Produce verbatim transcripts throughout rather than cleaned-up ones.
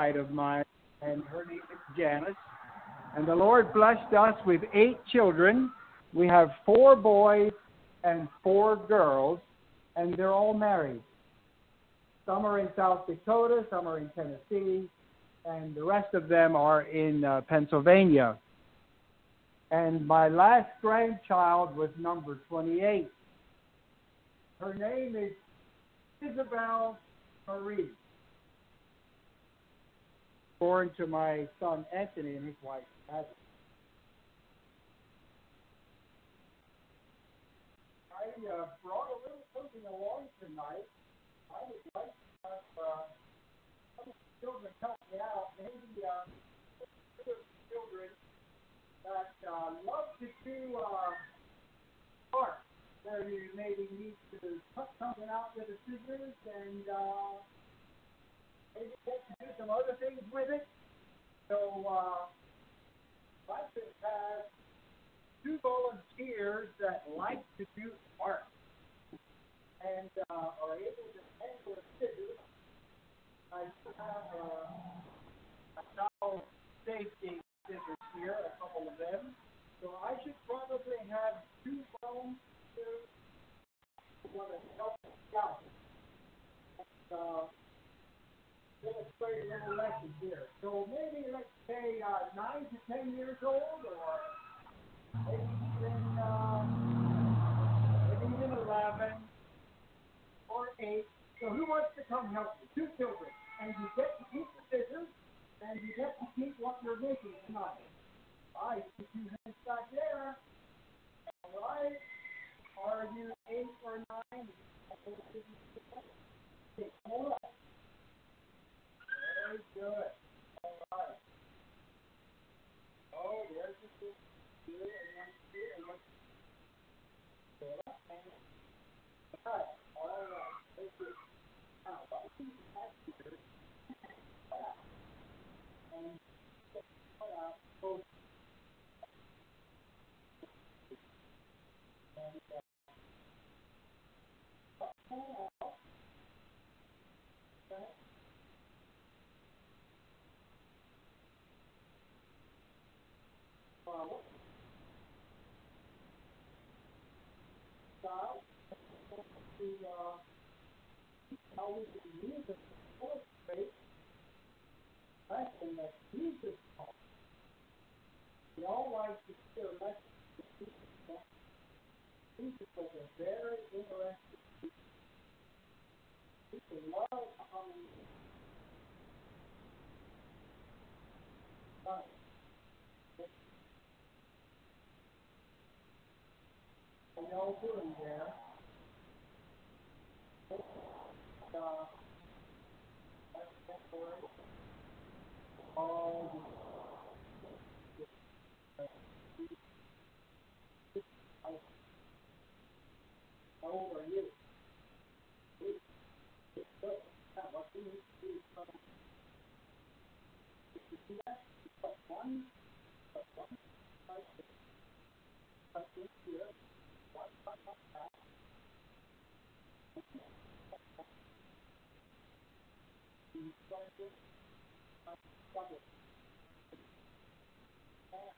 bride of mine, and her name is Janice. And the Lord blessed us with eight children. We have four boys and four girls, and they're all married. Some are in South Dakota, some are in Tennessee, and the rest of them are in uh, Pennsylvania. And my last grandchild was number twenty-eight. Her name is Isabel Marie, born to my son Anthony and his wife Adam. I uh, brought a little something along tonight. I would like to have uh, some children help me out. Maybe uh, children that uh, love to do uh, art, where you maybe need to cut something out with the scissors and uh, maybe get to do some other things with it. So uh, I could have two volunteers that like to do art and uh, are able to handle the scissors. I have uh, a towel safety scissors here, a couple of them. So I should probably have two volunteers who want to help me out. Uh, illustrate a little lesson here. So maybe let's say uh, nine to ten years old, or maybe even uh, maybe even eleven or eight. So who wants to come help you? Two children, and you get to keep the scissors, and you get to keep what you're making tonight. All right, put two hands back there. All right. Are you eight or nine? Okay, come on. Very good. All right. Oh, there's the two. Two and one, two and one. All right. All right. Very good. Now, what we have here and put out both and uh, pull out that follow style to uh, how we can use it to illustrate lesson that Jesus taught. We all like to hear lessons that Jesus taught. Jesus was a very interesting teacher. People love coming to What are y'all doing there? Uh, that's that word. All the how old are you? What do you need to do from you see that? But one, but one type of cut in here, one cut like that, you try to uh, double that.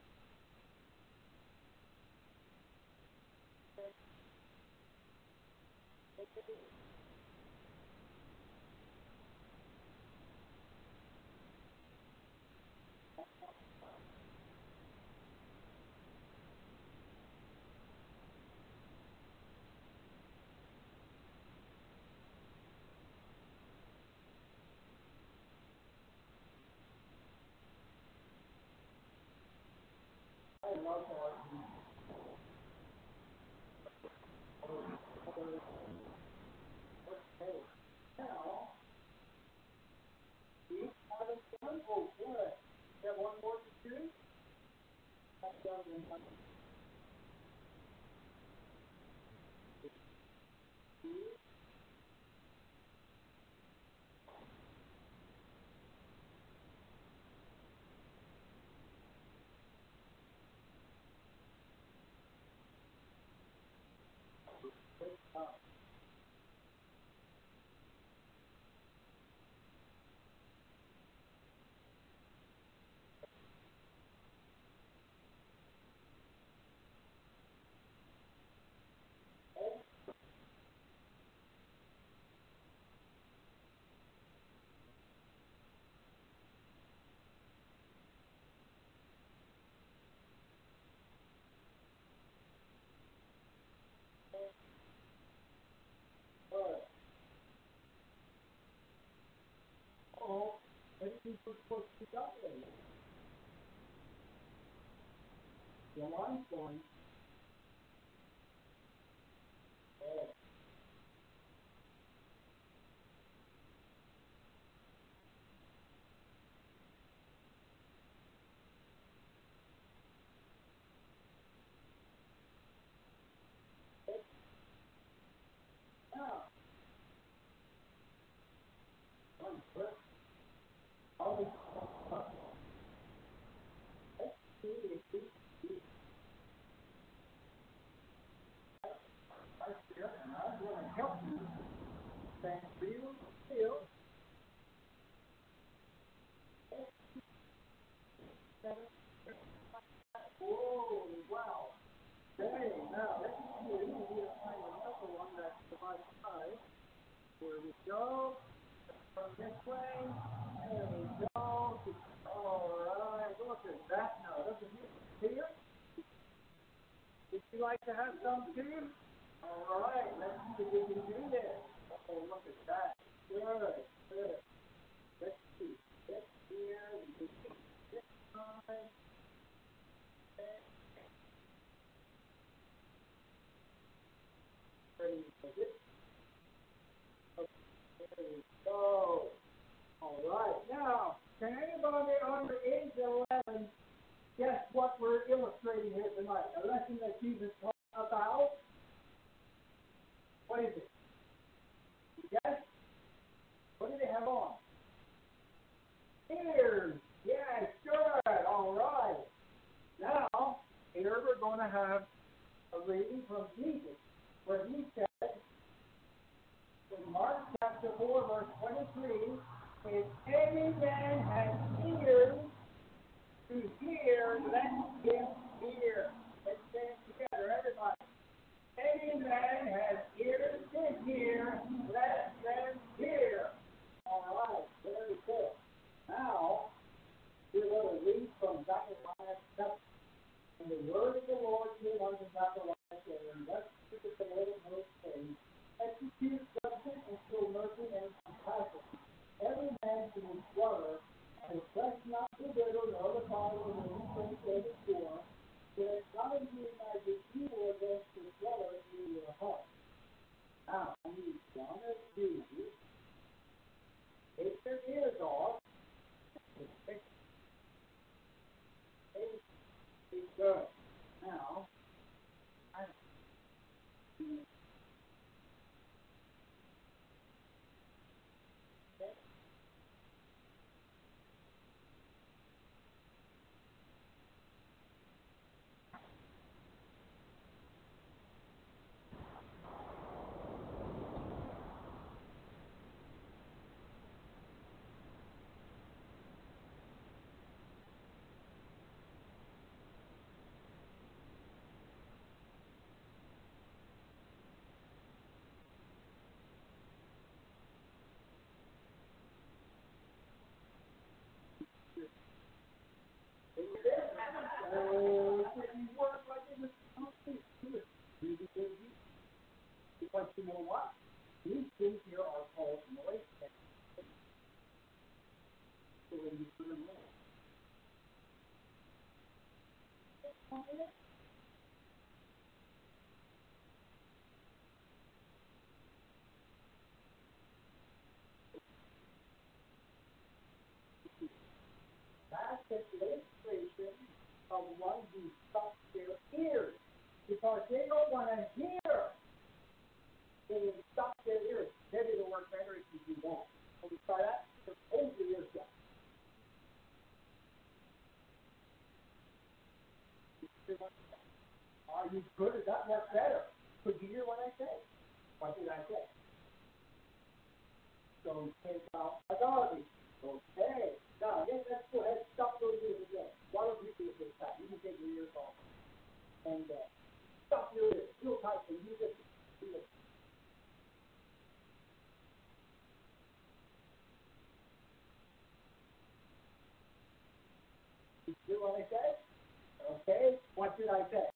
I love art. Okay, now, you haven't done, oh, good. You have one more to do? That's done in one, two, three, five. Maybe people supposed to be that way. The line's going. Oh. Now, I'm first. I'll be let's see if we can right here, and I'm going to help you. Stand real still. Whoa, wow. Hey, now, let's see if we can find another one that's the right size. Here we go. From this way. There we go. All right. Look at that now. Doesn't it clear? Would you like to have some too? All right. Let's see if we can do this. Oh, look at that. Good. Good. Let's see. This here. We can see this side. Ready for this. Okay. There we go. All right. Now, can anybody under age eleven guess what we're illustrating here tonight? A lesson that Jesus taught about? What is it? Yes? What do they have on? Ears. Yes, good. All right. Now, here we're going to have a reading from Jesus, where he said in Mark chapter four, verse twenty-three, if any man has ears to hear, let him hear. Let's stand together, everybody. Any man has ears to hear, let them hear. All right, very good. Now, we're going to read from Zechariah chapter. And the word of the Lord came unto Zechariah, saying, thus speaketh the Lord most saying, execute judgment and show mercy and compassion. Every man to his brother, and oppress not the widow, nor the father, nor the stranger, or the poor, that none of you might do evil against his brother in your heart. Now, he's one of you. Take your ears off. Take it good. Now, I Oh, it didn't work like it was supposed to. Really good. But you know what? These things here are called noise canceling. So when you put them in, that's an illustration of one who stops their ears because they don't want to hear. They will stop their ears. Maybe it'll work better if you do that. Can we try that? Just hold your ears down. Are you good? Does that work better? Could you hear what I say? What did I say? So take out authority. Okay. Now, again, let's go ahead and stop those ears again. Why don't you do it this time? You can take your ears off. And uh, stop your ears. Real tight and you listen. You listen. You hear what I said? Okay. What did I say?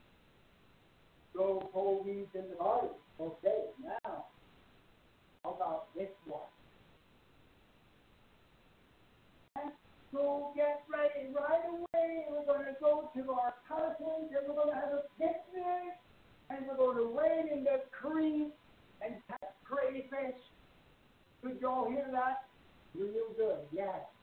Go cold weeds in the body. Okay. Now, how about this one? go get ready right away. We're going to go to our cousins, and we're going to have a picnic, and we're going to wade in the creek and catch crayfish. Could you all hear that? Real good, yes.